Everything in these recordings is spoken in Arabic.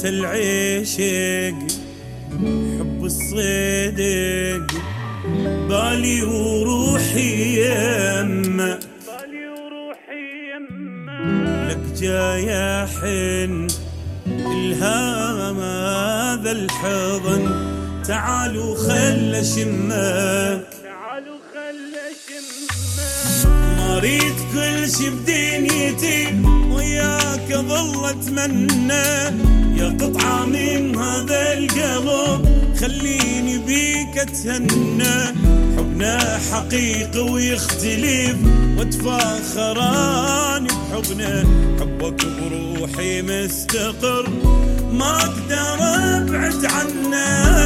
انت العشق حب الصدق بالي وروحي يمه لك جاي حن الهام هذا الحضن تعالوا خل شمك ما اريد كل شي بدنيتي وياك ظل اتمنى يا قطعة من هذا القلب خليني بيك اتهنى حبنا حقيقي ويختلف واتفاخر اني بحبنا حبك بروحي مستقر ما اقدر ابعد عنه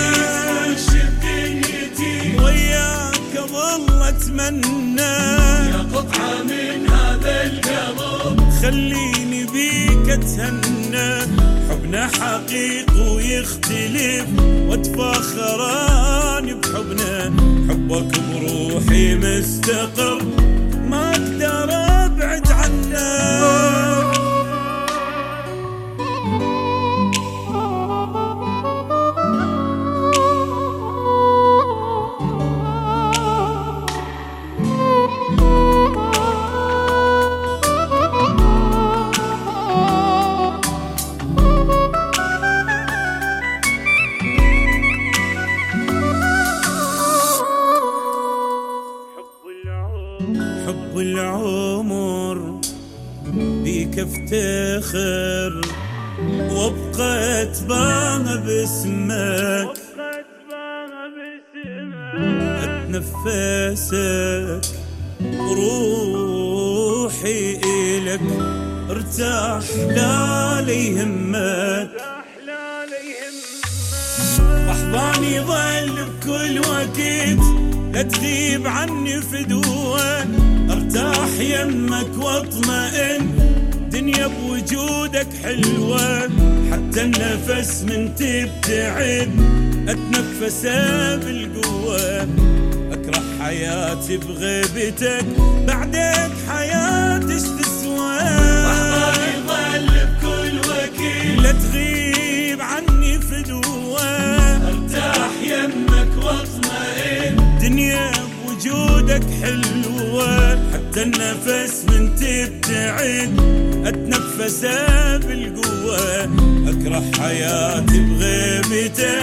وياك ظل اتمنى يا قطعة من هذا القلب خليني بيك اتهنى حبنا حقيقي ويختلف واتفاخر اني بحبنا حبك بروحي مستقر ما اقدر ابعد عنه حب العمر بيك افتخر وابقى اتباهى باسمك اتنفسك روحي الك ارتاح لا لي يهمك احضاني ظل بكل وقت لا تغيب عني فدوة ارتاح يمك واطمئن دنيا بوجودك حلوة حتى النفس من تبتعد اتنفسه بالقوة اكره حياتي بغيبتك بعدك حياتي ايش تسوى احضاني ظل بكل وقت لا تغيب عني فدوة ارتاح يمك واطمئن دنيا بوجودك حلوة حتى النفس من تبتعد اتنفسه بالقوة اكره حياتي بغيبتك